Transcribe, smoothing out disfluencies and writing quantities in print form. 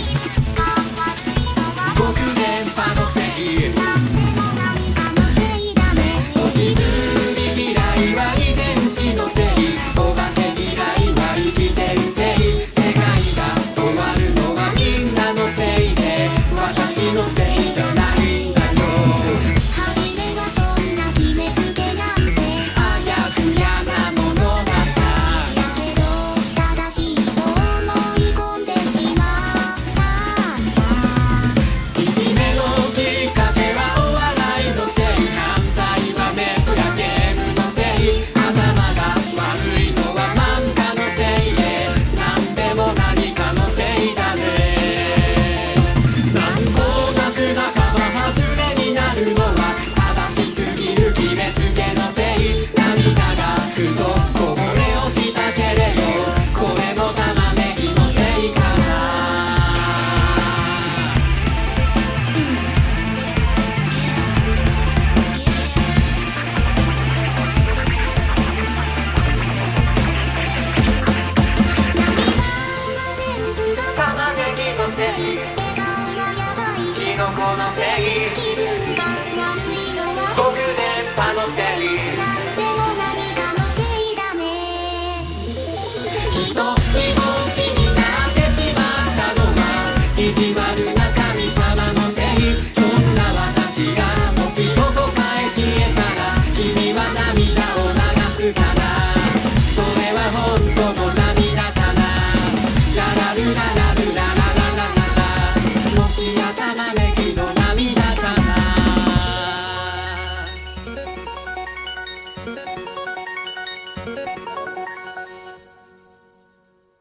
僕電波のせいのせいお化け嫌いは生きてるせい世界が終わるのはみんなのせいで私のせいじゃないんだよ初めはそんな決めつけなんてあやふやなものだっただけど正しいと思い込んでしまったんだいじめのきっかけはお笑いのせい犯罪はネットやゲームのせい頭が悪いのは漫画のせいで何でも何かのせいだねなんとなく仲間外れになるのは正しすぎる決めつけのせい涙がふとこぼれ落ちたけれどこれも玉ねぎのせいかな玉ねぎのせいキノコのせい気分が悪いのは僕電波のせい何でも何かのせいだねひとりぼっちになってしまったのは意地悪な神様のせいそんな私がもしどこかへ消えたら君は涙を流すかなそれは本当の涙かなララルララルララララララもしや玉ねぎの涙かな